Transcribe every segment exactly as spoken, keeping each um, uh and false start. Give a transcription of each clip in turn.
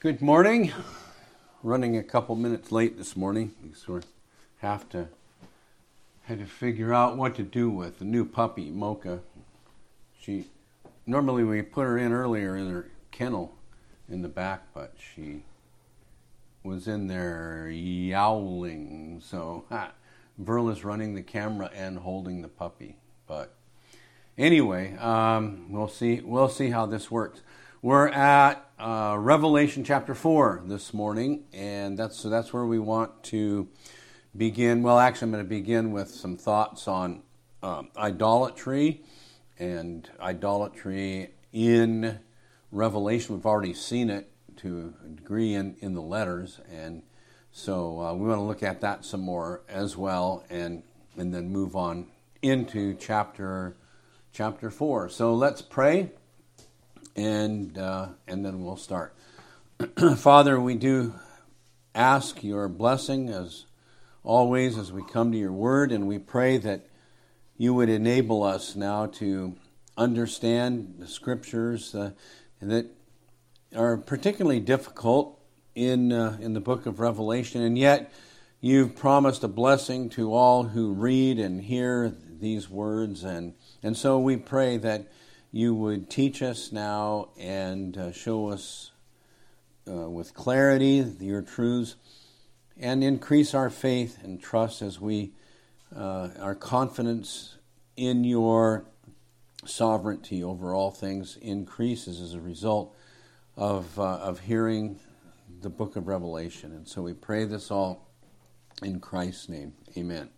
Good morning. Running a couple minutes late this morning. We sort of have to had to figure out what to do with the new puppy, Mocha. She normally we put her in earlier in her kennel in the back, but she was in there yowling. So ha, Verla's running the camera and holding the puppy. But anyway, um, we'll see. We'll see how this works. We're at uh, Revelation chapter four this morning, and that's so that's where we want to begin. Well, actually, I'm going to begin with some thoughts on um, idolatry and idolatry in Revelation. We've already seen it to a degree in, in the letters, and so uh, we want to look at that some more as well, and and then move on into chapter chapter four. So let's pray. And uh, and then we'll start. Father, we do ask your blessing as always as we come to your word, and we pray that you would enable us now to understand the scriptures uh, that are particularly difficult in uh, in the book of Revelation, and yet you've promised a blessing to all who read and hear these words, and and so we pray that you would teach us now and uh, show us uh, with clarity your truths and increase our faith and trust as we, uh, our confidence in your sovereignty over all things increases as a result of, uh, of hearing the book of Revelation. And so we pray this all in Christ's name. Amen.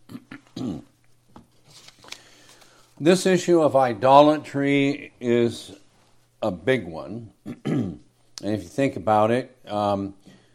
This issue of idolatry is a big one. And if you think about it, um,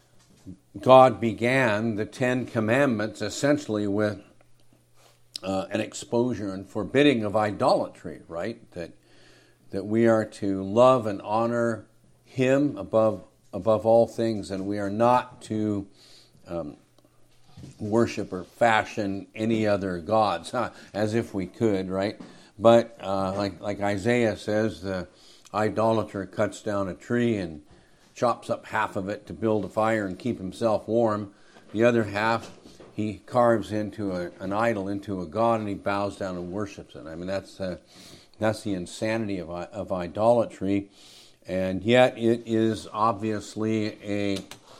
God began the Ten Commandments essentially with uh, an exposure and forbidding of idolatry, right? That that we are to love and honor Him above above all things, and we are not to um, worship or fashion any other gods, huh? As if we could, right? But uh, like like Isaiah says, the idolater cuts down a tree and chops up half of it to build a fire and keep himself warm. The other half he carves into a, an idol, into a god, and he bows down and worships it. I mean, that's uh, that's the insanity of of idolatry, and yet it is obviously a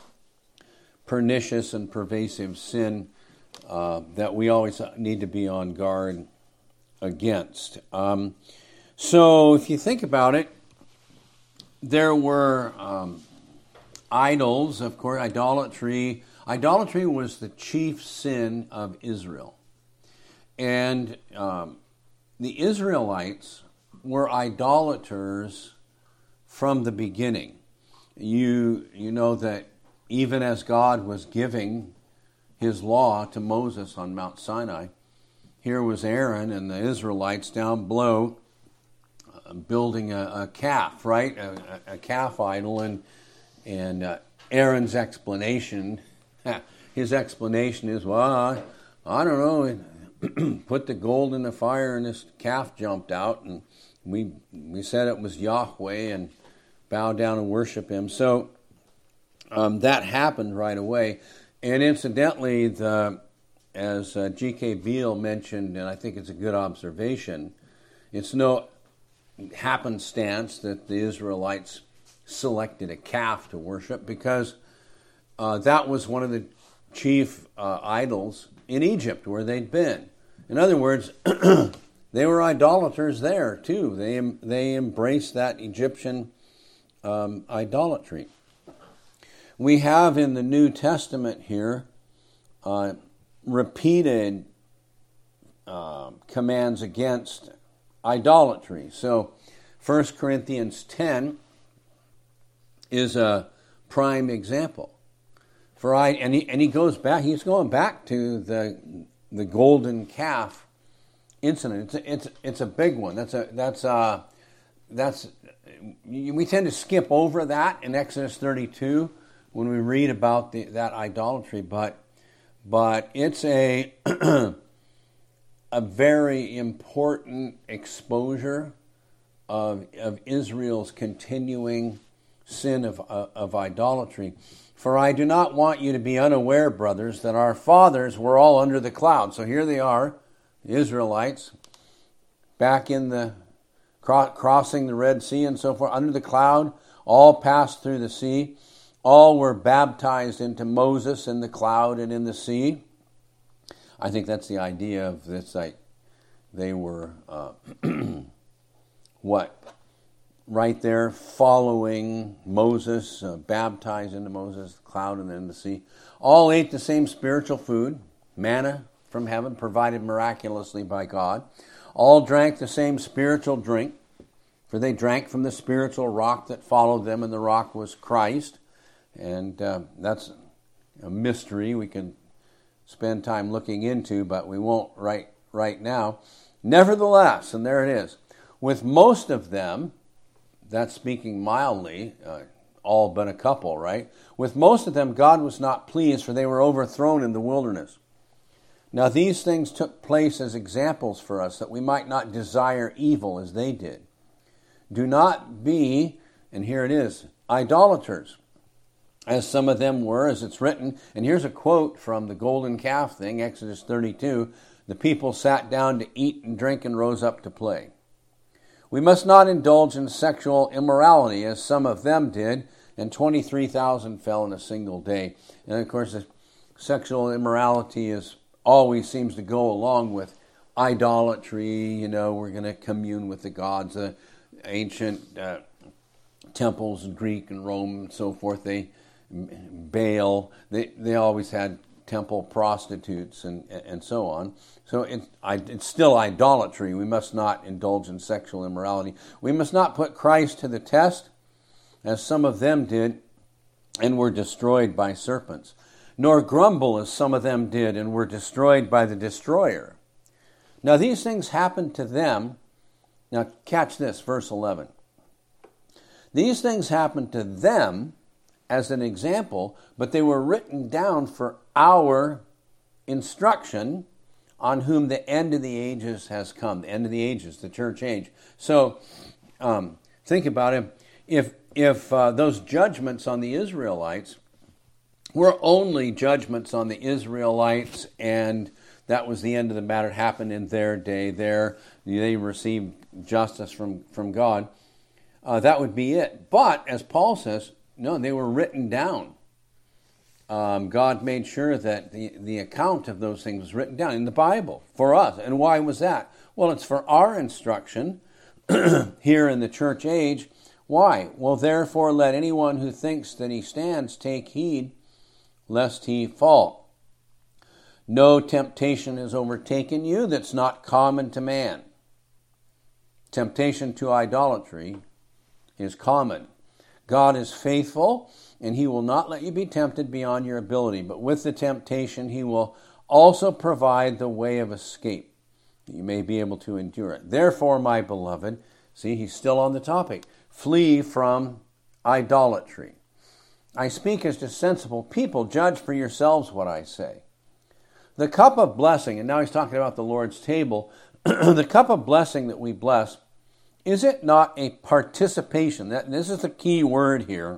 pernicious and pervasive sin uh, that we always need to be on guard against. Um, so if you think about it, there were um, idols, of course, idolatry. Idolatry was the chief sin of Israel. And um, the Israelites were idolaters from the beginning. You, you know that even as God was giving his law to Moses on Mount Sinai, here was Aaron and the Israelites down below uh, building a, a calf, right? A, a, a calf idol, and and uh, Aaron's explanation, his explanation is, well, I, I don't know, put the gold in the fire and this calf jumped out, and we we said it was Yahweh and bowed down and worship him. So um, that happened right away, and incidentally, the as uh, G K Veal mentioned, and I think it's a good observation, it's no happenstance that the Israelites selected a calf to worship, because uh, that was one of the chief uh, idols in Egypt where they'd been. In other words, they were idolaters there too. They they embraced that Egyptian um, idolatry. We have in the New Testament here uh, repeated uh, commands against idolatry. So First Corinthians ten is a prime example. For I and he and he goes back. He's going back to the the golden calf incident. It's a, it's it's a big one. That's a that's a that's we tend to skip over that in Exodus thirty-two when we read about the, that idolatry, but but it's a a very important exposure of of Israel's continuing sin of, uh, of idolatry. For I do not want you to be unaware, brothers, that our fathers were all under the cloud. So here they are, the Israelites, back in the, cro- crossing the Red Sea and so forth, under the cloud, all passed through the sea. All were baptized into Moses in the cloud and in the sea. I think that's the idea of this. Like, they were, uh, what? Right there following Moses, uh, baptized into Moses, the cloud and then the sea. All ate the same spiritual food, manna from heaven, provided miraculously by God. All drank the same spiritual drink, for they drank from the spiritual rock that followed them, and the rock was Christ. And uh, that's a mystery we can spend time looking into, but we won't right, right now. Nevertheless, and there it is, with most of them, that's speaking mildly, uh, all but a couple, right? With most of them, God was not pleased, for they were overthrown in the wilderness. Now these things took place as examples for us, that we might not desire evil as they did. Do not be, and here it is, idolaters, as some of them were, as it's written. And here's a quote from the golden calf thing, Exodus thirty-two. The people sat down to eat and drink and rose up to play. We must not indulge in sexual immorality, as some of them did, and twenty-three thousand fell in a single day. And of course, sexual immorality is always seems to go along with idolatry. You know, we're going to commune with the gods. The ancient uh, temples in Greek and Rome and so forth, they Baal, they, they always had temple prostitutes and and so on. So it, it's still idolatry. We must not indulge in sexual immorality. We must not put Christ to the test, as some of them did, and were destroyed by serpents. Nor grumble, as some of them did, and were destroyed by the destroyer. Now these things happened to them. Now catch this, verse eleven. These things happened to them as an example, but they were written down for our instruction, on whom the end of the ages has come. The end of the ages, the church age. So um, think about it. If, if uh, those judgments on the Israelites were only judgments on the Israelites, and that was the end of the matter, it happened in their day, there, they received justice from, from God, uh, that would be it. But, as Paul says, no, they were written down. Um, God made sure that the, the account of those things was written down in the Bible for us. And why was that? Well, it's for our instruction here in the church age. Why? Well, therefore, let anyone who thinks that he stands take heed, lest he fall. No temptation has overtaken you that's not common to man. Temptation to idolatry is common. God is faithful, and he will not let you be tempted beyond your ability. But with the temptation, he will also provide the way of escape, that you may be able to endure it. Therefore, my beloved, see, he's still on the topic, flee from idolatry. I speak as to sensible people. Judge for yourselves what I say. The cup of blessing, and now he's talking about the Lord's table, the cup of blessing that we bless, is it not a participation? That, this is the key word here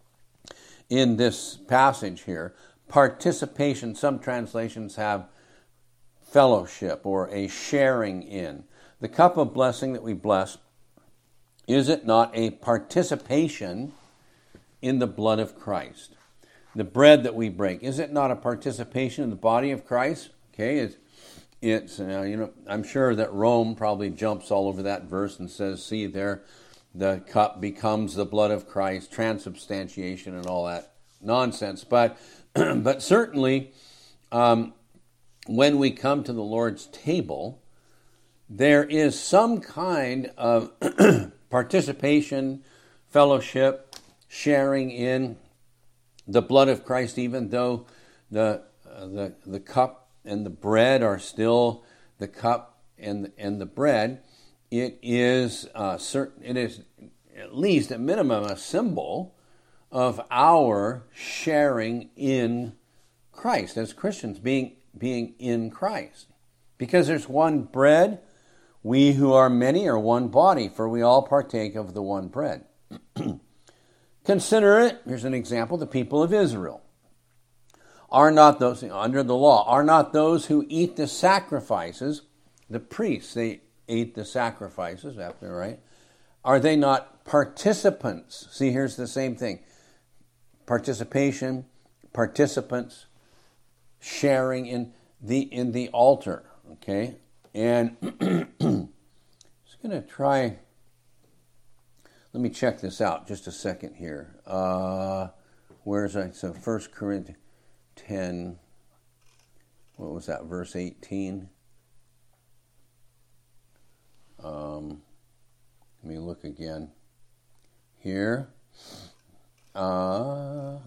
in this passage here. Participation. Some translations have fellowship or a sharing in. The cup of blessing that we bless, is it not a participation in the blood of Christ? The bread that we break, is it not a participation in the body of Christ? Okay, it's, it's uh, you know, I'm sure that Rome probably jumps all over that verse and says, see there, the cup becomes the blood of Christ, transubstantiation and all that nonsense. But, but certainly, um, when we come to the Lord's table, there is some kind of participation, fellowship, sharing in the blood of Christ, even though the uh, the the cup and the bread are still the cup and and the bread. It is uh, certain. It is at least at minimum a symbol of our sharing in Christ as Christians, being being in Christ, because there's one bread. We who are many are one body, for we all partake of the one bread. Consider it, here's an example, the people of Israel. Are not those, under the law, are not those who eat the sacrifices, the priests, they ate the sacrifices, after, right? Are they not participants? See, here's the same thing. Participation, participants, sharing in the in the altar, okay? And I'm just going to try, let me check this out just a second here. Uh, where's I? So First Corinthians ten, what was that, verse eighteen? Um, let me look again here. Uh,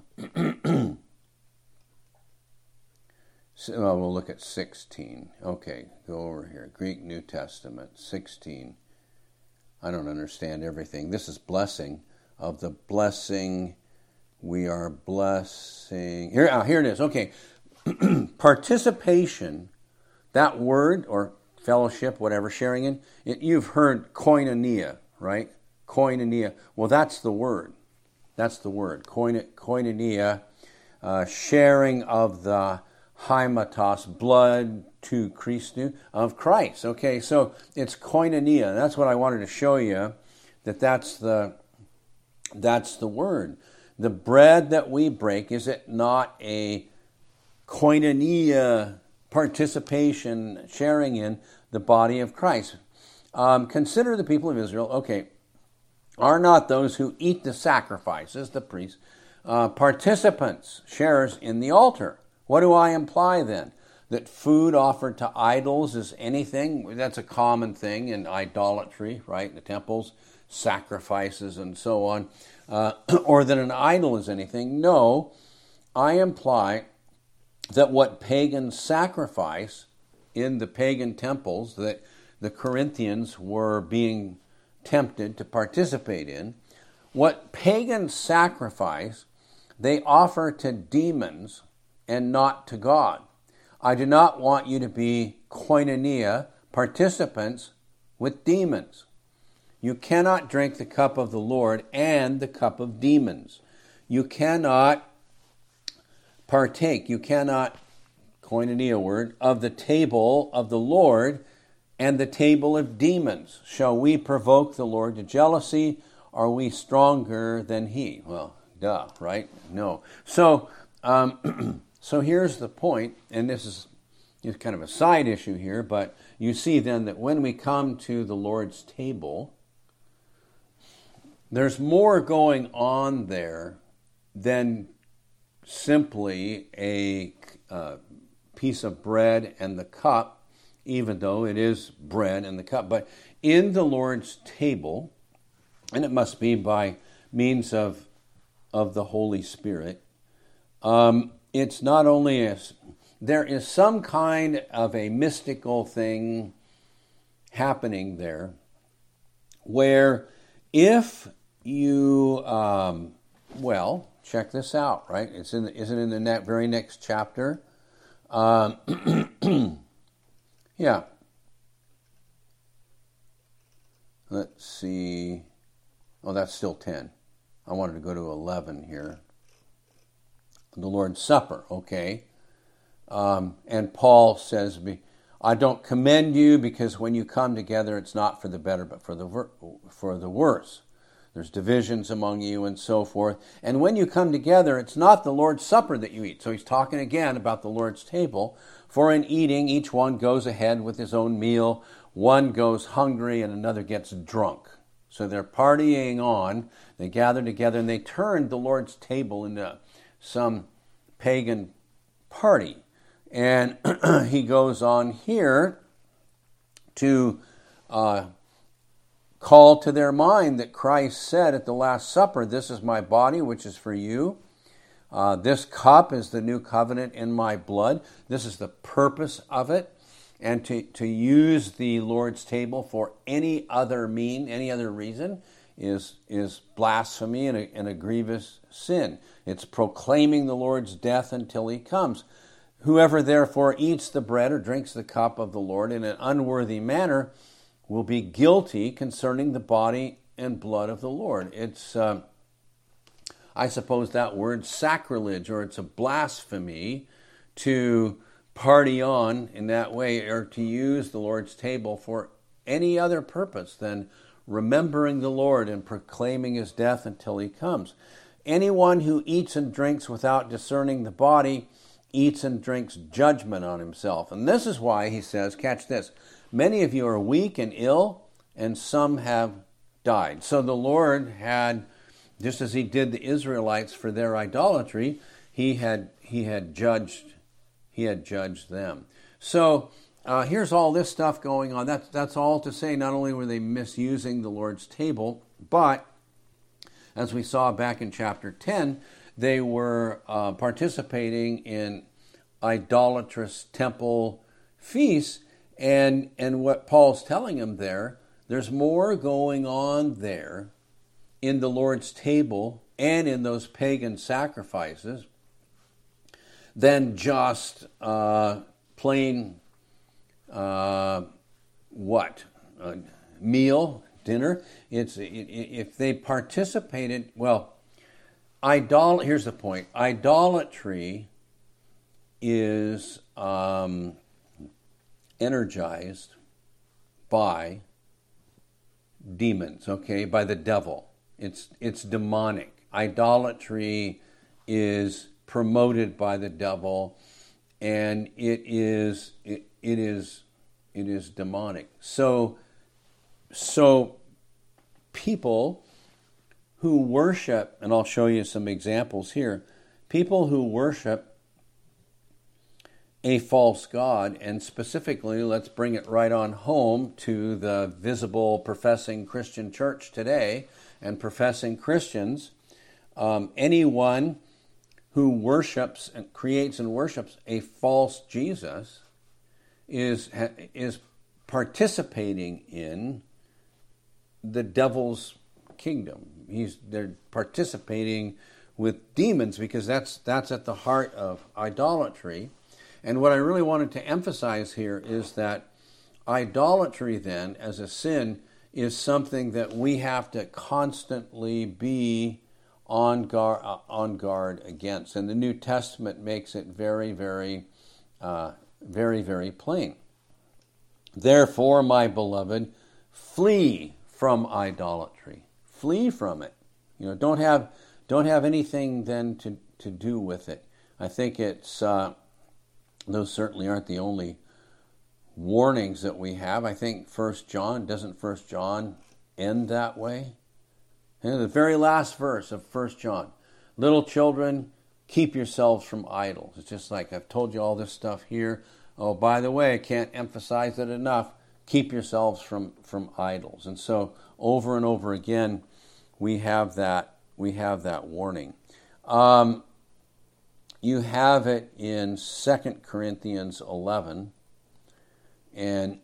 so, well, we'll look at sixteen. Okay, go over here. Greek New Testament, sixteen. I don't understand everything. This is blessing. Of the blessing, we are blessing. Here, oh, here it is. Okay. Participation, that word, or fellowship, whatever, sharing in, it, you've heard koinonia, right? Koinonia. Well, that's the word. That's the word. Koinonia, uh, sharing of the haimatos, blood to Christu, of Christ. Okay, so it's koinonia. That's what I wanted to show you, that that's the, that's the word. The bread that we break, is it not a koinonia participation, sharing in the body of Christ? Um, consider the people of Israel. Okay, are not those who eat the sacrifices, the priests, uh, participants, sharers in the altar? What do I imply then? That food offered to idols is anything? That's a common thing in idolatry, right? In the temples, sacrifices and so on. Uh, or that an idol is anything? No, I imply that what pagans sacrifice in the pagan temples that the Corinthians were being tempted to participate in, what pagans sacrifice, they offer to demons and not to God. I do not want you to be koinonia, participants with demons. You cannot drink the cup of the Lord and the cup of demons. You cannot partake, you cannot, koinonia word, of the table of the Lord and the table of demons. Shall we provoke the Lord to jealousy? Are we stronger than he? Well, duh, right? No. So, um, so here's the point, and this is, is kind of a side issue here, but you see then that when we come to the Lord's table, there's more going on there than simply a uh, piece of bread and the cup, even though it is bread and the cup. But in the Lord's table, and it must be by means of, of the Holy Spirit, um, it's not only a, there is some kind of a mystical thing happening there where if you, um, well, check this out, right? It's in the, is it in the ne- very next chapter? Um, yeah. Let's see. Oh, that's still ten. I wanted to go to eleven here. The Lord's Supper, okay. Um, and Paul says, I don't commend you because when you come together, it's not for the better, but for the ver- for the worse. There's divisions among you and so forth. And when you come together, it's not the Lord's Supper that you eat. So he's talking again about the Lord's table. For in eating, each one goes ahead with his own meal. One goes hungry and another gets drunk. So they're partying on. They gather together and they turned the Lord's table into some pagan party. And he goes on here to uh, call to their mind that Christ said at the Last Supper, this is my body, which is for you. Uh, this cup is the new covenant in my blood. This is the purpose of it. And to, to use the Lord's table for any other mean, any other reason, is, is blasphemy and a, and a grievous sin. It's proclaiming the Lord's death until he comes. Whoever therefore eats the bread or drinks the cup of the Lord in an unworthy manner will be guilty concerning the body and blood of the Lord. It's uh, I suppose, that word sacrilege, or it's a blasphemy to party on in that way, or to use the Lord's table for any other purpose than remembering the Lord and proclaiming his death until he comes. Anyone who eats and drinks without discerning the body eats and drinks judgment on himself. And this is why he says, catch this, many of you are weak and ill, and some have died. So the Lord had, just as he did the Israelites for their idolatry, he had he had judged he had judged them. So uh, here's all this stuff going on. That's that's all to say, not only were they misusing the Lord's table, but as we saw back in chapter ten, they were uh, participating in idolatrous temple feasts. And, and what Paul's telling them there, there's more going on there in the Lord's table and in those pagan sacrifices than just uh, plain, uh, what, uh, meal, dinner. It's it, if they participated, well, idol. Here's the point: idolatry is um, energized by demons. Okay, by the devil. It's it's demonic. Idolatry is promoted by the devil, and it is it, it is it is demonic. So so people who worship, and I'll show you some examples here, people who worship a false god, and specifically, let's bring it right on home to the visible professing Christian church today and professing Christians. Um, anyone who worships and creates and worships a false Jesus is is participating in the devil's kingdom. He's they're participating with demons, because that's that's at the heart of idolatry. And what I really wanted to emphasize here is that idolatry then, as a sin, is something that we have to constantly be on guard, uh, on guard against. And the New Testament makes it very, very, uh, very, very plain. Therefore, my beloved, flee from idolatry. Flee from it. You know, don't have don't have anything then to, to do with it. I think it's uh, those certainly aren't the only warnings that we have. I think First John, doesn't First John end that way? And the very last verse of First John, little children, keep yourselves from idols. It's just like I've told you all this stuff here. Oh, by the way, I can't emphasize it enough. Keep yourselves from, from idols. And so over and over again, we have that we have that warning. Um, you have it in Second Corinthians eleven and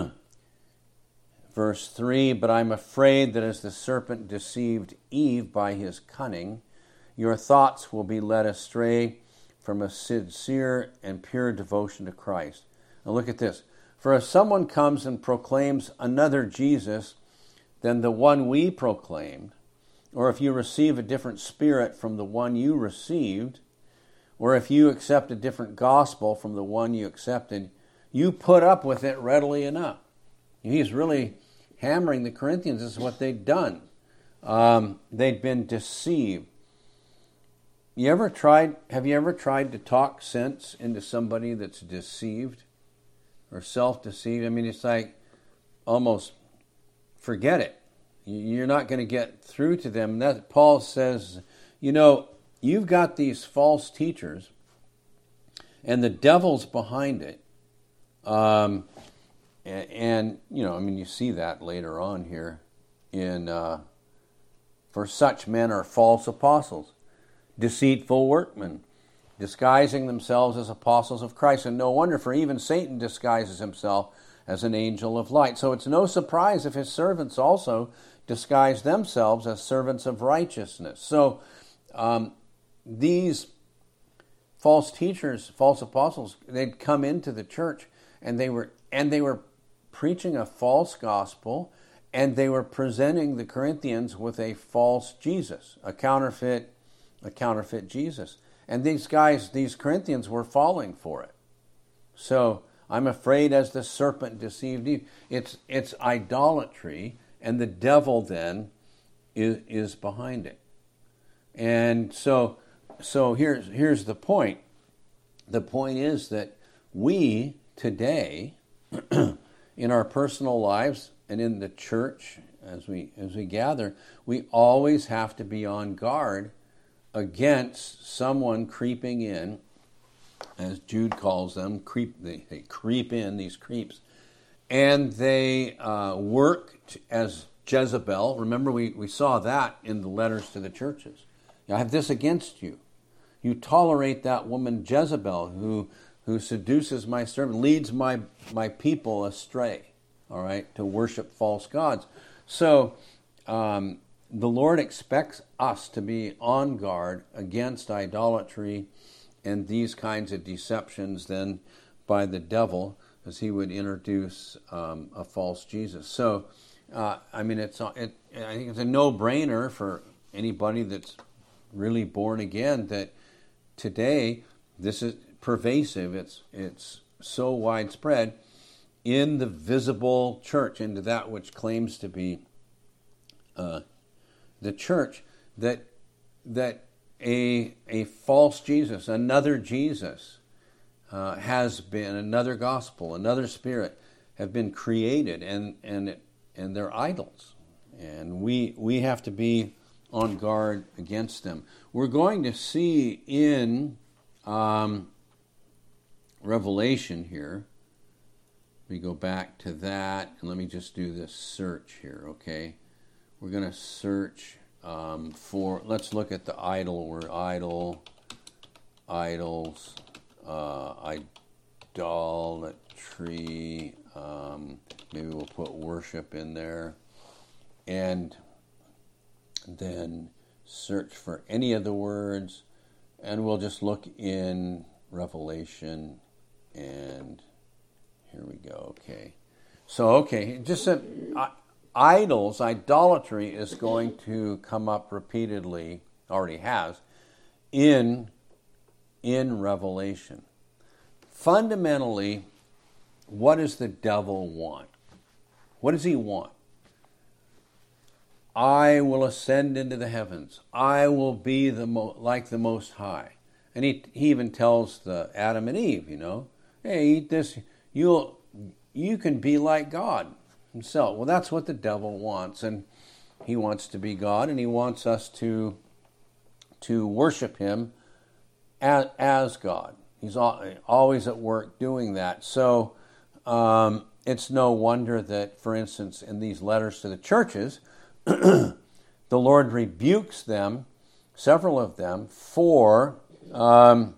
verse three, but I'm afraid that as the serpent deceived Eve by his cunning, your thoughts will be led astray from a sincere and pure devotion to Christ. Now look at this. For if someone comes and proclaims another Jesus than the one we proclaimed, or if you receive a different spirit from the one you received, or if you accept a different gospel from the one you accepted, you put up with it readily enough. He's really hammering the Corinthians. This is what they'd done. Um, they'd been deceived. You ever tried? Have you ever tried to talk sense into somebody that's deceived or self-deceived? I mean, it's like almost forget it. You're not going to get through to them. And that Paul says, you know, you've got these false teachers, and the devil's behind it. Um, and, and you know, I mean, you see that later on here in uh, for such men are false apostles, deceitful workmen, disguising themselves as apostles of Christ. And no wonder, for even Satan disguises himself as an angel of light. So it's no surprise if his servants also disguise themselves as servants of righteousness. So um, these false teachers, false apostles, they'd come into the church and they were and they were preaching a false gospel, and they were presenting the Corinthians with a false Jesus, a counterfeit a counterfeit Jesus. And these guys, these Corinthians, were falling for it. So I'm afraid as the serpent deceived Eve. It's it's idolatry, and the devil then is is behind it. And so so here's here's the point. The point is that we today, in our personal lives and in the church, as we as we gather, we always have to be on guard against someone creeping in, as Jude calls them, creep. They, they creep in, these creeps, and they uh, work t- as Jezebel. Remember, we, we saw that in the letters to the churches. I have this against you. You tolerate that woman Jezebel who who seduces my servant, leads my, my people astray, all right, to worship false gods. So um, the Lord expects us to be on guard against idolatry and these kinds of deceptions then by the devil, as he would introduce um, a false Jesus. So, uh, I mean, it's it, I think it's a no-brainer for anybody that's really born again that today this is pervasive. It's it's so widespread in the visible church, into that which claims to be uh, the church, that that a a false Jesus, another Jesus, uh, has been another gospel, another spirit, have been created, and and it, and they're idols, and we we have to be on guard against them. We're going to see in um, Revelation here. We go back to that, and let me just do this search here, okay? We're going to search um, for, let's look at the idol word, idol, idols, uh, idolatry, um, maybe we'll put worship in there, and then search for any of the words, and we'll just look in Revelation, and here we go, okay. So, okay, just uh, idols, idolatry is going to come up repeatedly, already has, in, in Revelation. Fundamentally, what does the devil want? What does he want? I will ascend into the heavens. I will be the mo- like the Most High. And he, he even tells the Adam and Eve, you know, hey, eat this, you'll you can be like God himself. Well, that's what the devil wants, and he wants to be God, and he wants us to to worship him as, as God. He's always at work doing that. So um, it's no wonder that, for instance, in these letters to the churches, the Lord rebukes them, several of them, for um,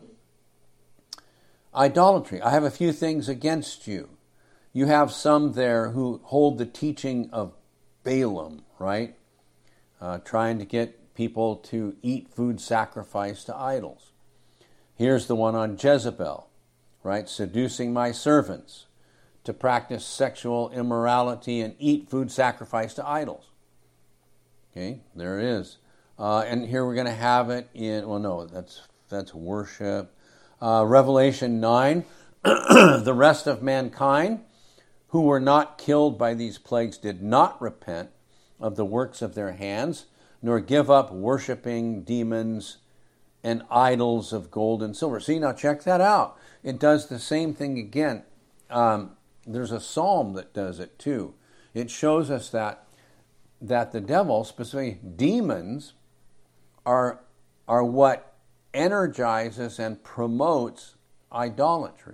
idolatry. I have a few things against you. You have some there who hold the teaching of Balaam, right? Uh, trying to get people to eat food sacrificed to idols. Here's the one on Jezebel, right? Seducing my servants to practice sexual immorality and eat food sacrificed to idols. Okay, there it is. Uh, and here we're going to have it in, well, no, that's that's worship. Uh, Revelation nine, the rest of mankind who were not killed by these plagues did not repent of the works of their hands, nor give up worshiping demons and idols of gold and silver. See, now check that out. It does the same thing again. Um, there's a psalm that does it too. It shows us that that the devil, specifically demons, are are what energizes and promotes idolatry.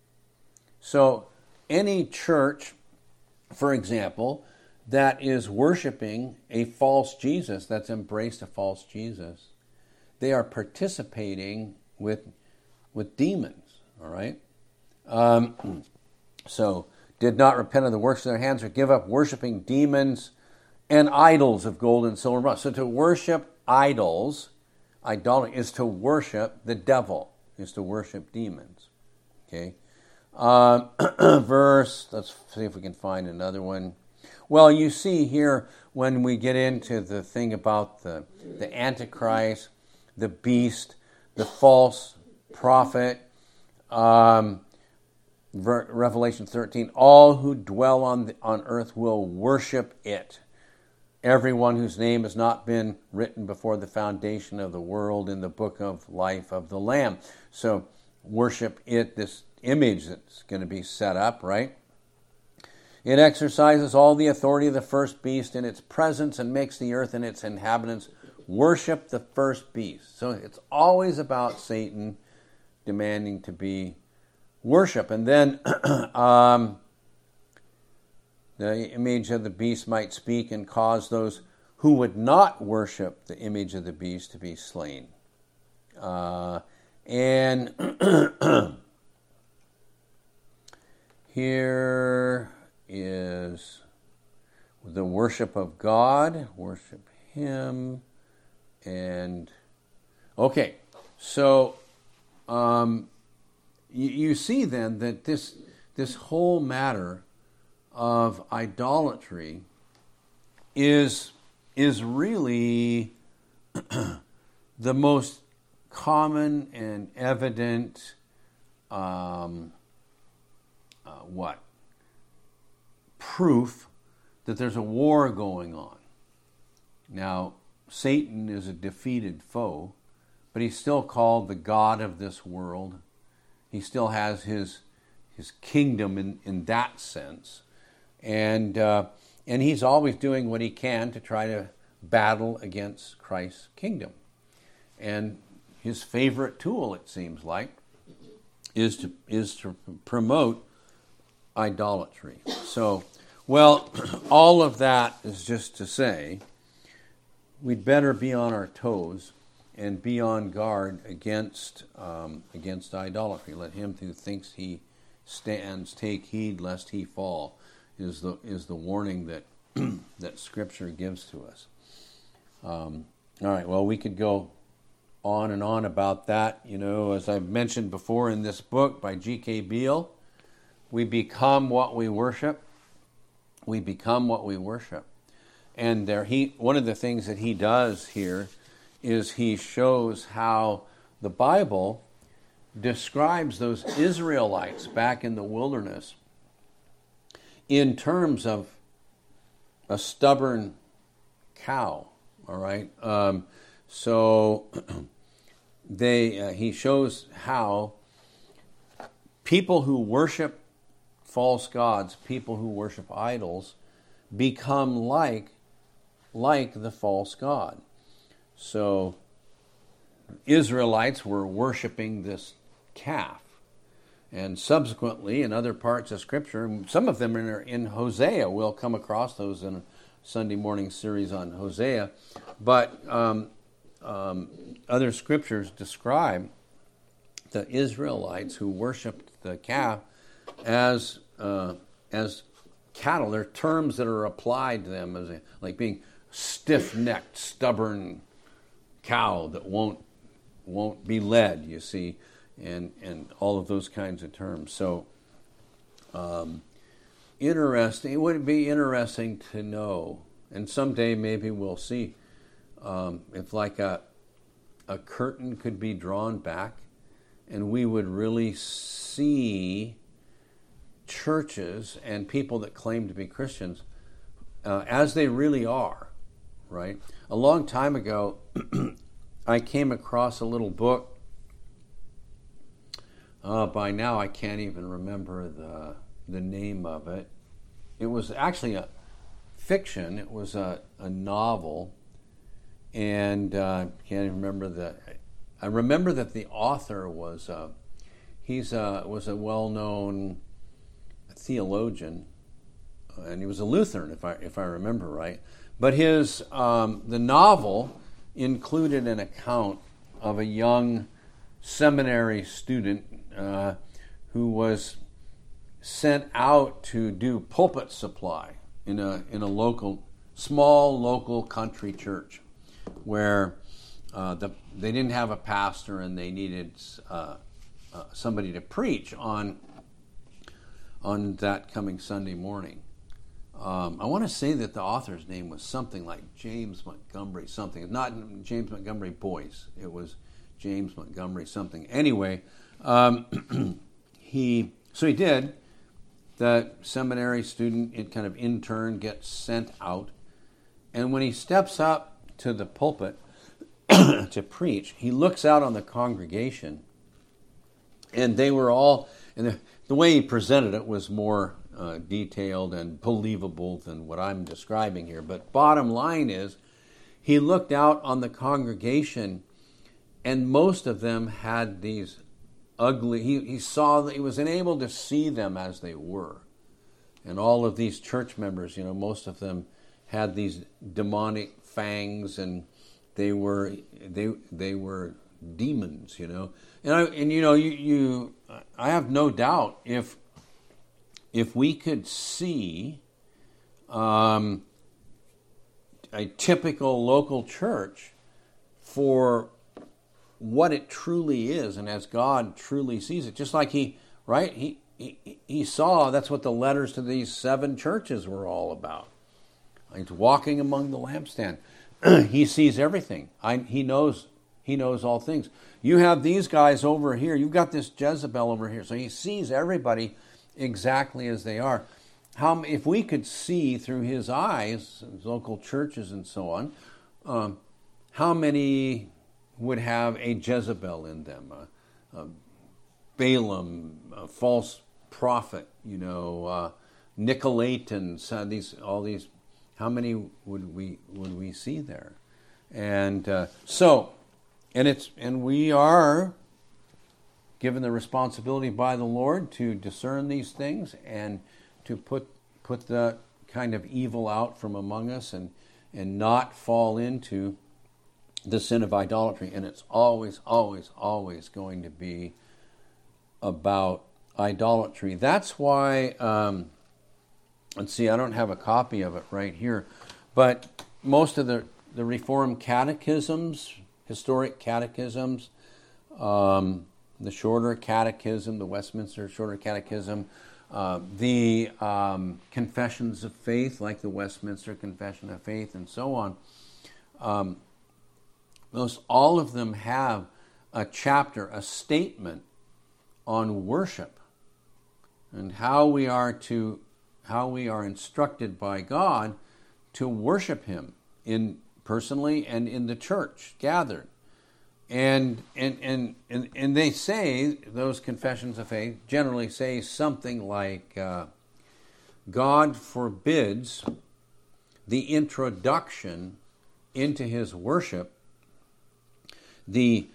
So any church, for example, that is worshiping a false Jesus, that's embraced a false Jesus, they are participating with with demons, all right? Um, so, did not repent of the works of their hands or give up worshiping demons and idols of gold and silver and bronze. So to worship idols, idolatry, is to worship the devil, is to worship demons. Okay? Um, verse, let's see if we can find another one. Well, you see here when we get into the thing about the, the Antichrist, the beast, the false prophet. Um, Revelation thirteen, all who dwell on the, on earth will worship it. Everyone whose name has not been written before the foundation of the world in the book of life of the Lamb. So worship it, this image that's going to be set up, right? It exercises all the authority of the first beast in its presence and makes the earth and its inhabitants worship the first beast. So it's always about Satan demanding to be worship. And then um, the image of the beast might speak and cause those who would not worship the image of the beast to be slain. Uh, and here is the worship of God, worship Him, and okay, so um, you, you see then that this this whole matter of idolatry is is really the most common and evident um, uh, what proof that there's a war going on. Now, Satan is a defeated foe, but he's still called the God of this world. He still has his his kingdom in, in that sense. And uh, and he's always doing what he can to try to battle against Christ's kingdom. And his favorite tool, it seems like, is to is to promote idolatry. So, well, all of that is just to say we'd better be on our toes and be on guard against um, against idolatry. Let him who thinks he stands take heed lest he fall, is the is the warning that that Scripture gives to us. Um, all right, well, we could go on and on about that. You know, as I've mentioned before in this book by G K Beale, we become what we worship. We become what we worship. And there, he one of the things that he does here is he shows how the Bible describes those Israelites back in the wilderness in terms of a stubborn cow. All right, um, so they uh, he shows how people who worship false gods, people who worship idols, become like like the false god. So Israelites were worshiping this calf. And subsequently, in other parts of Scripture, some of them are in Hosea. We'll come across those in a Sunday morning series on Hosea. But um, um, other Scriptures describe the Israelites who worshiped the calf as uh, as cattle. They're terms that are applied to them as a, like being stiff-necked, stubborn cow that won't won't be led, you see, and and all of those kinds of terms. So, um, interesting. It would be interesting to know, and someday maybe we'll see um, if like a a curtain could be drawn back, and we would really see churches and people that claim to be Christians uh, as they really are, right? A long time ago, I came across a little book. Uh, by now, I can't even remember the the name of it. It was actually a fiction. It was a, a novel, and I uh, can't even remember the. I remember that the author was a, he's a, was a well-known theologian, and he was a Lutheran, if I if I remember right. But his um, the novel included an account of a young seminary student uh, who was sent out to do pulpit supply in a in a local small local country church where uh, the they didn't have a pastor and they needed uh, uh, somebody to preach on on that coming Sunday morning. Um, I want to say that the author's name was something like James Montgomery something. It's not James Montgomery Boyce. It was James Montgomery something. Anyway, um, he so he did. The seminary student, it kind of intern, gets sent out. And when he steps up to the pulpit to preach, he looks out on the congregation. And they were all, and the, the way he presented it was more uh, detailed and believable than what I'm describing here. But bottom line is, he looked out on the congregation, and most of them had these ugly, he, he saw that he was unable to see them as they were. And all of these church members, you know, most of them had these demonic fangs, and they were they they were demons, you know. And I and you know you, you I have no doubt if if we could see um, a typical local church for what it truly is, and as God truly sees it, just like he, right? He, he he saw, that's what the letters to these seven churches were all about. He's walking among the lampstand. He sees everything. I, he knows he knows all things. You have these guys over here. You've got this Jezebel over here. So he sees everybody exactly as they are. How if we could see through his eyes, local churches and so on, um, how many would have a Jezebel in them, a, a Balaam, a false prophet, you know, uh, Nicolaitans, uh, these all these. How many would we would we see there? And uh, so, and it's and we are given the responsibility by the Lord to discern these things and to put put the kind of evil out from among us and and not fall into the sin of idolatry. And it's always, always, always going to be about idolatry. That's why, um, let's see, I don't have a copy of it right here, but most of the, the Reformed catechisms, historic catechisms, um, the Shorter Catechism, the Westminster Shorter Catechism, uh, the um, Confessions of Faith, like the Westminster Confession of Faith, and so on, um, those, all of them have a chapter, a statement on worship and how we are to, how we are instructed by God to worship Him in personally and in the church gathered. And and and and, and they say, those confessions of faith generally say something like, uh, God forbids the introduction into His worship the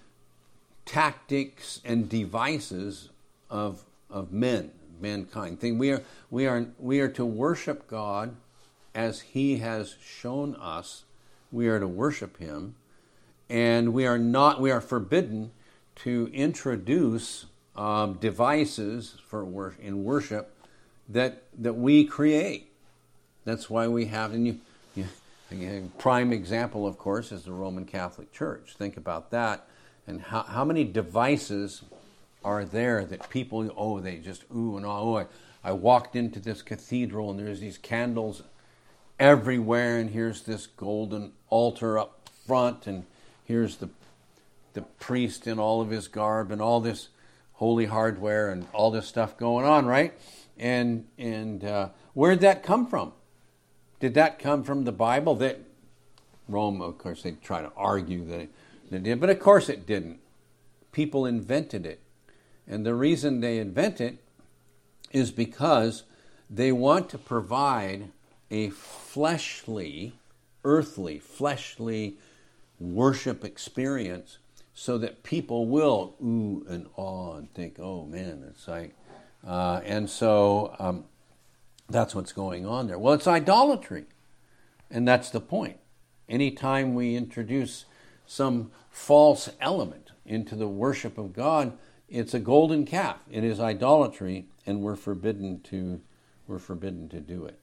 tactics and devices of of men, mankind. We are we are we are to worship God as He has shown us. We are to worship Him, and we are not. We are forbidden to introduce um, devices for wor- in worship that that we create. That's why we have. And you, you, a prime example, of course, is the Roman Catholic Church. Think about that, and how how many devices are there that people, oh, they just ooh and ah, oh, I, I walked into this cathedral and there's these candles everywhere, and here's this golden altar up front, and here's the the priest in all of his garb and all this holy hardware and all this stuff going on, right? And and uh, where'd that come from? Did that come from the Bible? That Rome, of course, they try to argue that it, that it did, but of course it didn't. People invented it. And the reason they invent it is because they want to provide a fleshly, earthly, fleshly worship experience so that people will ooh and awe and think, oh man, it's like, uh, and so um, that's what's going on there. Well, it's idolatry, and that's the point. Anytime we introduce some false element into the worship of God, it's a golden calf. It is idolatry, and we're forbidden to we're forbidden to do it.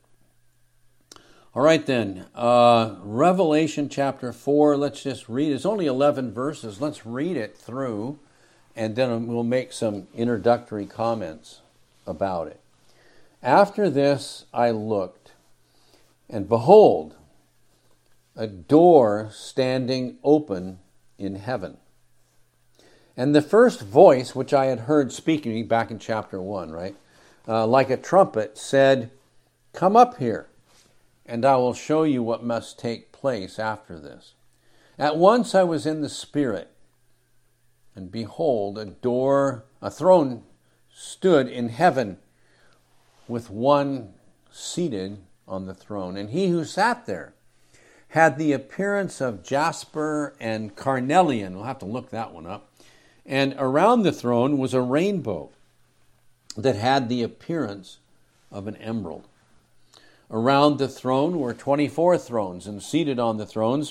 All right, then, uh, Revelation chapter four. Let's just read. It's only eleven verses. Let's read it through, and then we'll make some introductory comments about it. After this, I looked, And behold, a door standing open in heaven. And the first voice which I had heard speaking back in chapter one, right, uh, like a trumpet, said, "Come up here, and I will show you what must take place after this." At once I was in the Spirit, and behold, a door, a throne stood in heaven, with one seated on the throne. And he who sat there had the appearance of jasper and carnelian. We'll have to look that one up. And around the throne was a rainbow that had the appearance of an emerald. Around the throne were twenty-four thrones, and seated on the thrones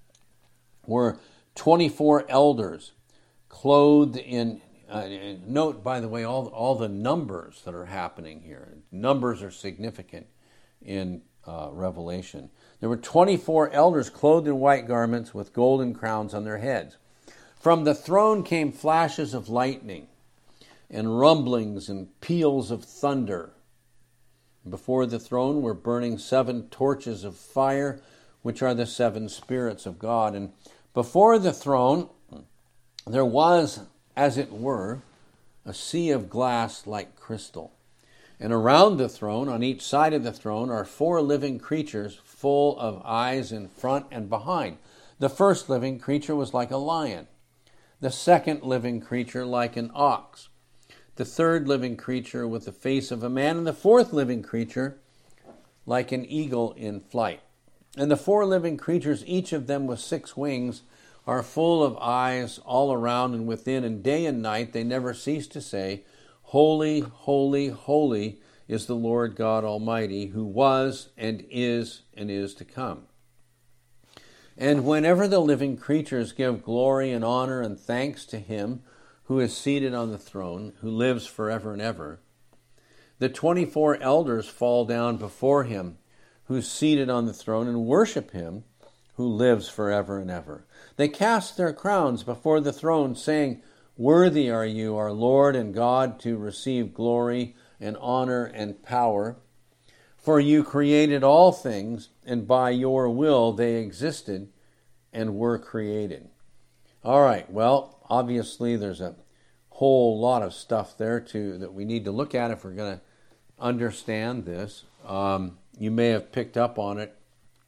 were twenty-four elders, clothed in, uh, note, by the way, all, all the numbers that are happening here. Numbers are significant in uh, Revelation. There were twenty-four elders clothed in white garments with golden crowns on their heads. From the throne came flashes of lightning and rumblings and peals of thunder. Before the throne were burning seven torches of fire, which are the seven spirits of God. And before the throne there was, as it were, a sea of glass like crystal. And around the throne, on each side of the throne, are four living creatures full of eyes in front and behind. The first living creature was like a lion. The second living creature like an ox. The third living creature with the face of a man. And the fourth living creature like an eagle in flight. And the four living creatures, each of them with six wings, are full of eyes all around and within, and day and night they never cease to say, "Holy, holy, holy is the Lord God Almighty, who was and is and is to come." And whenever the living creatures give glory and honor and thanks to him who is seated on the throne, who lives forever and ever, the twenty-four elders fall down before him who's seated on the throne and worship him who lives forever and ever. They cast their crowns before the throne, saying, "Worthy are you, our Lord and God, to receive glory and honor and power. For you created all things, and by your will they existed and were created." All right, well, obviously there's a whole lot of stuff there too that we need to look at if we're going to understand this. Um, you may have picked up on it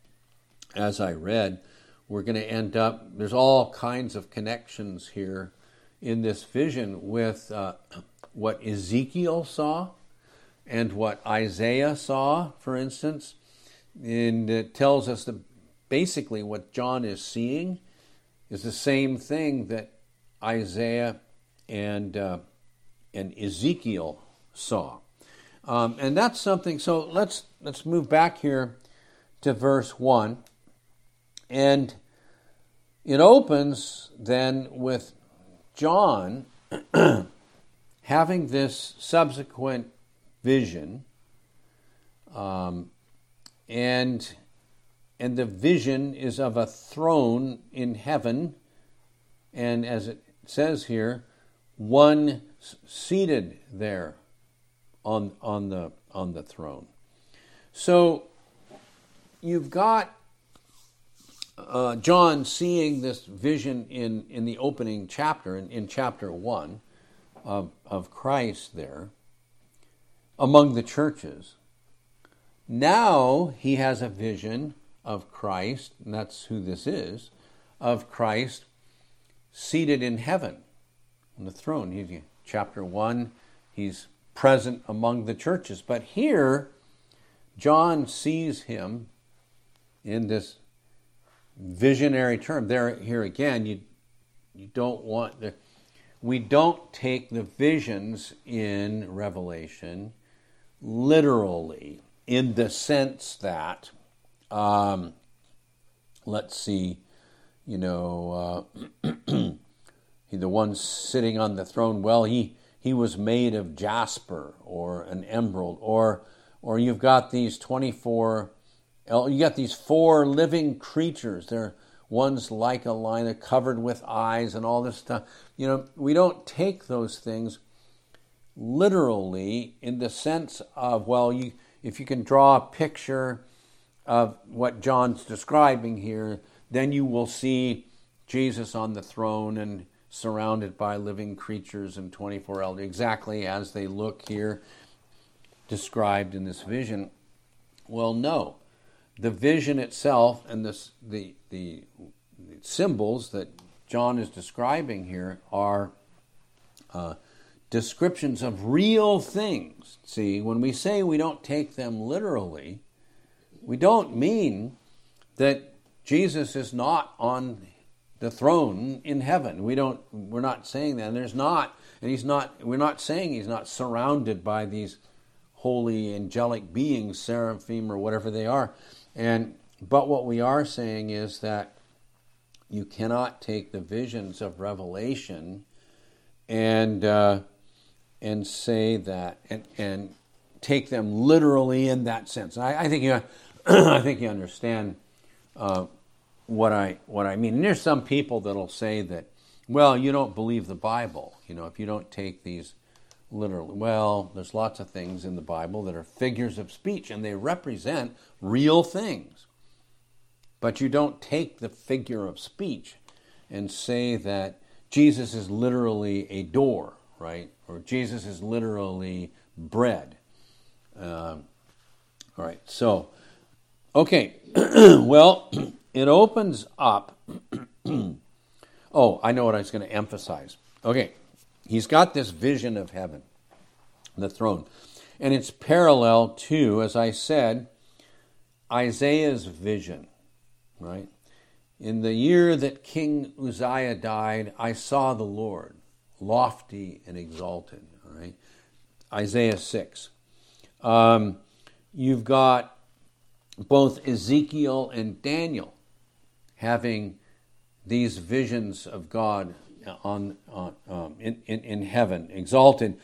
as I read. We're going to end up, there's all kinds of connections here in this vision with uh, what Ezekiel saw and what Isaiah saw, for instance. And it tells us that basically what John is seeing is the same thing that Isaiah and uh, and Ezekiel saw. Um, and that's something, so let's let's move back here to verse one. And it opens then with John having this subsequent vision, um, and and the vision is of a throne in heaven, and as it says here, one seated there on on the on the throne. So you've got uh, John seeing this vision in, in the opening chapter, in, in chapter one of of Christ there among the churches. Now he has a vision of Christ, and that's who this is, of Christ seated in heaven on the throne. He, chapter one, he's present among the churches. But here, John sees him in this visionary term. There, here again, you you don't want the we don't take the visions in Revelation literally, in the sense that, um, let's see, you know, uh, the one sitting on the throne, well, he he was made of jasper or an emerald, or or you've got these twenty-four, you got these four living creatures. They're one's like a lion, they're covered with eyes and all this stuff. You know, we don't take those things literally in the sense of, well, you if you can draw a picture of what John's describing here, then you will see Jesus on the throne and surrounded by living creatures and twenty-four elders, exactly as they look here described in this vision. Well, no. The vision itself and this, the, the the symbols that John is describing here are uh, descriptions of real things. See, when we say we don't take them literally, we don't mean that Jesus is not on the throne in heaven. We don't. We're not saying that. And there's not, and he's not. We're not saying he's not surrounded by these holy angelic beings, seraphim or whatever they are. And but what we are saying is that you cannot take the visions of Revelation and uh, and say that and and take them literally in that sense. I, I think you I think you understand uh, what I what I mean. And there's some people that'll say that, well, you don't believe the Bible, you know, if you don't take these literally. Well, there's lots of things in the Bible that are figures of speech, and they represent real things. But you don't take the figure of speech and say that Jesus is literally a door, right? Or Jesus is literally bread. Um, all right, so, okay. Well, it opens up. Oh, I know what I was going to emphasize. Okay. He's got this vision of heaven, the throne. And it's parallel to, as I said, Isaiah's vision, right? In the year that King Uzziah died, I saw the Lord, lofty and exalted, all right? Isaiah six. Um, you've got both Ezekiel and Daniel having these visions of God on, on um, in, in in heaven, exalted,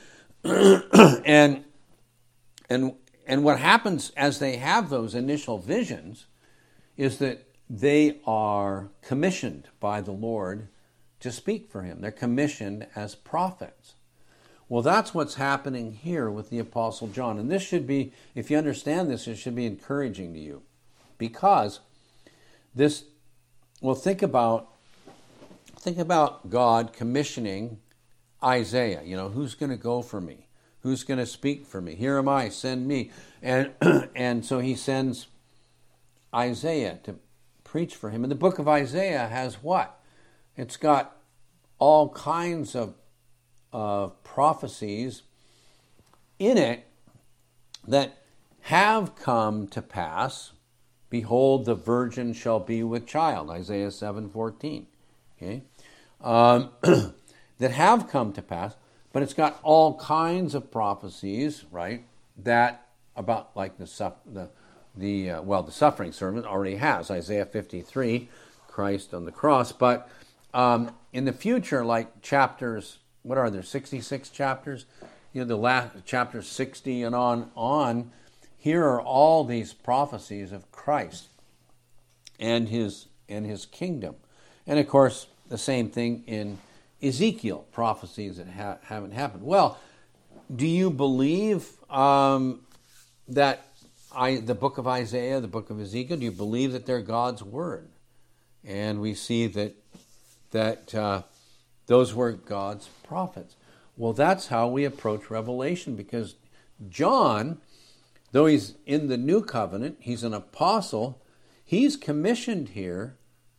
and and and what happens as they have those initial visions is that they are commissioned by the Lord to speak for Him. They're commissioned as prophets. Well, that's what's happening here with the Apostle John, and this should be, if you understand this, it should be encouraging to you, because this. Well, think about. Think about God commissioning Isaiah. You know, who's going to go for me? Who's going to speak for me? Here am I, send me. And and so he sends Isaiah to preach for him. And the book of Isaiah has what? It's got all kinds of, of prophecies in it that have come to pass. Behold, the virgin shall be with child, Isaiah seven fourteen. Okay? Um, that have come to pass, but it's got all kinds of prophecies, right? That about like the the the uh, well, the suffering servant already has Isaiah fifty-three, Christ on the cross. But um, in the future, like chapters, what are there? sixty-six chapters. You know, the last chapter sixty and on on. Here are all these prophecies of Christ and his and his kingdom, and of course. The same thing in Ezekiel, prophecies that ha- haven't happened. Well, do you believe um, that I, the book of Isaiah, the book of Ezekiel, do you believe that they're God's word? And we see that that uh, those were God's prophets. Well, that's how we approach Revelation, because John, though he's in the new covenant, he's an apostle, he's commissioned here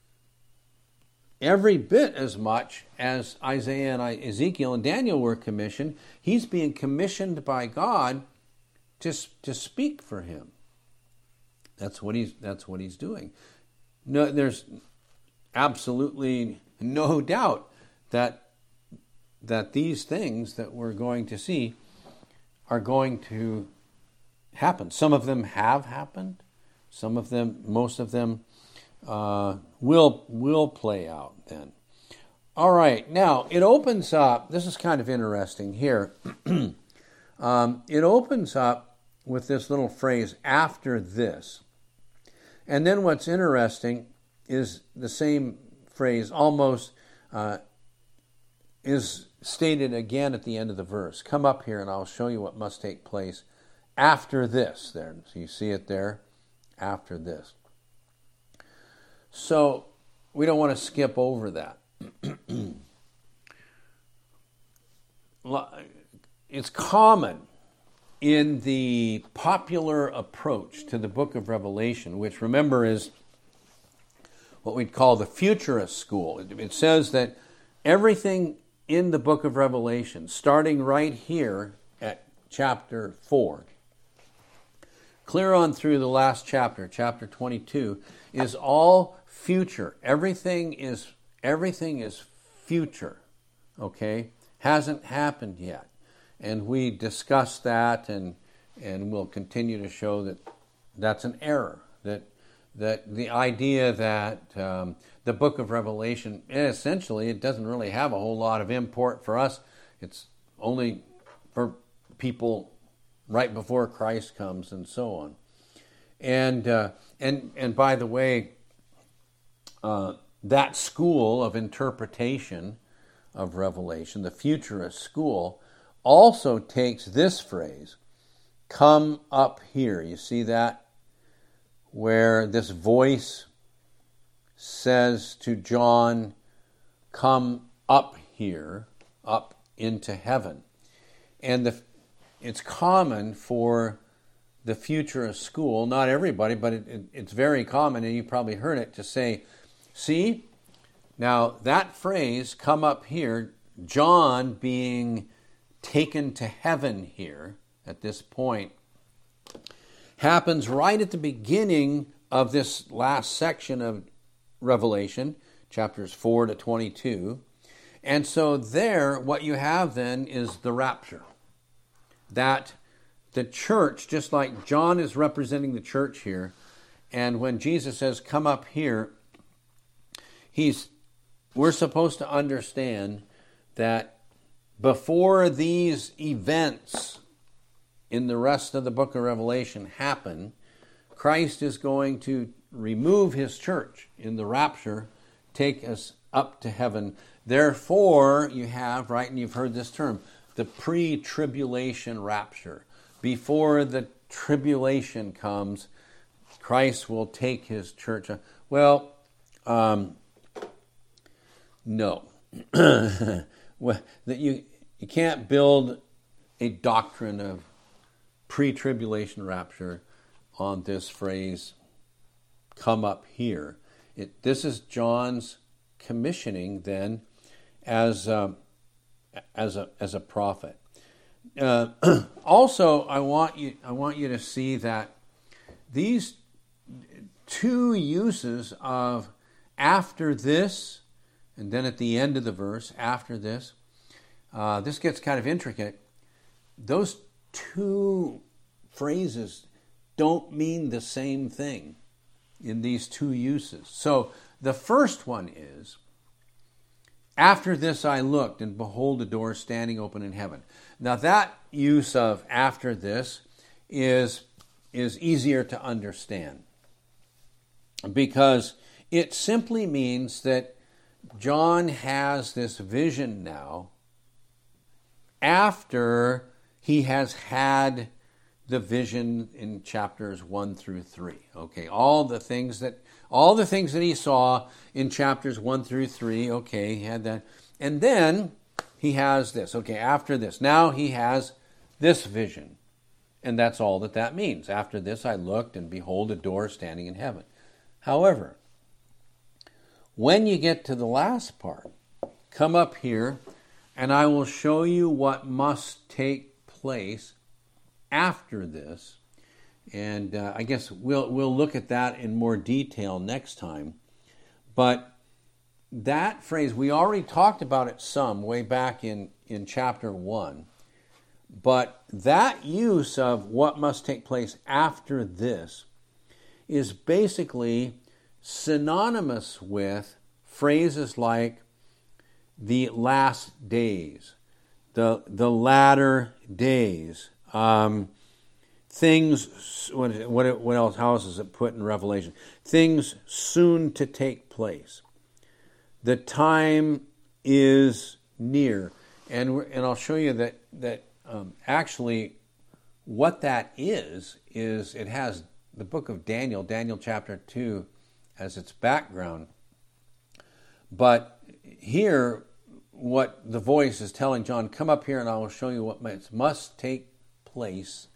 every bit as much as Isaiah and Ezekiel and Daniel were commissioned. He's being commissioned by God to, to speak for him. That's what he's that's what he's doing. No, there's absolutely no doubt that that these things that we're going to see are going to happen. Some of them have happened. Some of them, most of them, Uh, will will play out then. All right, now it opens up, this is kind of interesting here. um, it opens up with this little phrase, after this. And then what's interesting is the same phrase almost uh, is stated again at the end of the verse. Come up here and I'll show you what must take place after this. There, so you see it there. after this. So we don't want to skip over that. It's common in the popular approach to the book of Revelation, which, remember, is what we'd call the futurist school. It says that everything in the book of Revelation, starting right here at chapter four, clear on through the last chapter, chapter twenty-two, is all future. Everything is everything is future, okay? Hasn't happened yet. And we discussed that, and and we'll continue to show that that's an error, that that the idea that um, the book of Revelation, essentially, it doesn't really have a whole lot of import for us. It's only for people right before Christ comes and so on. And uh, and and by the way, uh, that school of interpretation of Revelation, the futurist school, also takes this phrase, "come up here." You see that? Where this voice says to John, "come up here, up into heaven." And the, it's common for the futurist school, not everybody, but it, it, it's very common, and you probably heard it, to say, see, now that phrase, "come up here," John being taken to heaven here at this point, happens right at the beginning of this last section of Revelation, chapters four to twenty-two. And so there, what you have then is the rapture. That the church, just like John is representing the church here, and when Jesus says, "come up here," he's we're supposed to understand that before these events in the rest of the book of Revelation happen, Christ is going to remove his church in the rapture, take us up to heaven. Therefore, you have, right, and you've heard this term, the pre-tribulation rapture. Before the tribulation comes, Christ will take his church. Well, um, no. Well, that you you can't build a doctrine of pre-tribulation rapture on this phrase, "come up here." It, this is John's commissioning then as um, as a as a prophet. Uh, also, I want you I want you to see that these two uses of "after this," and then at the end of the verse, "after this," uh, this gets kind of intricate. Those two phrases don't mean the same thing in these two uses. So the first one is, "after this I looked, and behold, a door standing open in heaven." Now that use of "after this" is, is easier to understand, because it simply means that John has this vision now after he has had the vision in chapters one through three. Okay, all the things that all the things that he saw in chapters one through three. Okay, he had that, and then he has this. Okay, after this, now he has this vision, and that's all that that means. "After this, I looked, and behold, a door standing in heaven." However, when you get to the last part, "come up here, and I will show you what must take place after this," and uh, I guess we'll we'll look at that in more detail next time. But that phrase, we already talked about it some way back in, in chapter one. But that use of "what must take place after this" is basically synonymous with phrases like "the last days," the the latter days, um, things. What what what else? How else is it put in Revelation? Things soon to take place. The time is near, and we're, and I'll show you that that um, actually what that is is it has the book of Daniel, Daniel chapter two, as its background. But here, what the voice is telling John, come up here and I will show you what must take place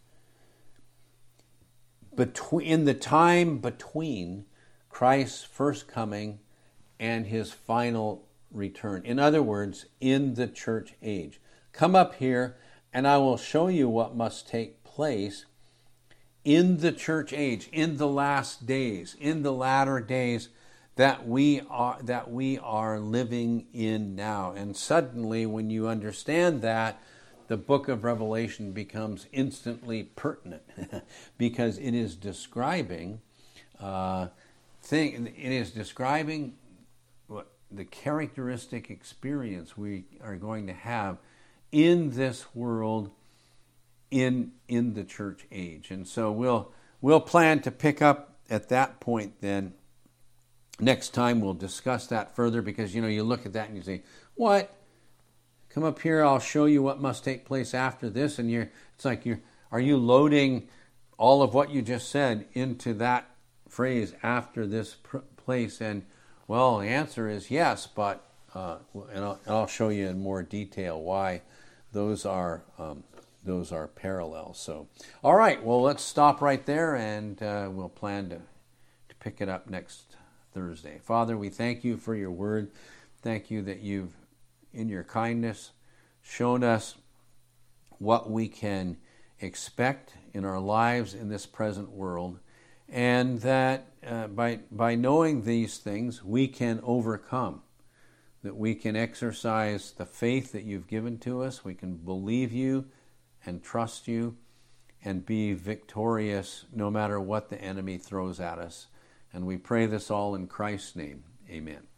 between, in the time between Christ's first coming and his final return. In other words, in the church age. Come up here and I will show you what must take place in the church age, in the last days, in the latter days that we are that we are living in now. And suddenly, when you understand that, the book of Revelation becomes instantly pertinent because it is describing uh, thing. It is describing what the characteristic experience we are going to have in this world, in in the church age. And so we'll we'll plan to pick up at that point then. Next time we'll discuss that further, because you know you look at that and you say, what? Come up here, I'll show you what must take place after this. And you're it's like you're are you loading all of what you just said into that phrase, after this pr- place? And well, the answer is yes, but uh, and, I'll, and I'll show you in more detail why those are um, those are parallel. So, all right, well, let's stop right there, and uh, we'll plan to, to pick it up next Thursday. Father, we thank you for your word. Thank you that you've, in your kindness, shown us what we can expect in our lives in this present world, and that uh, by by knowing these things, we can overcome, that we can exercise the faith that you've given to us, we can believe you and trust you and be victorious no matter what the enemy throws at us. And we pray this all in Christ's name. Amen.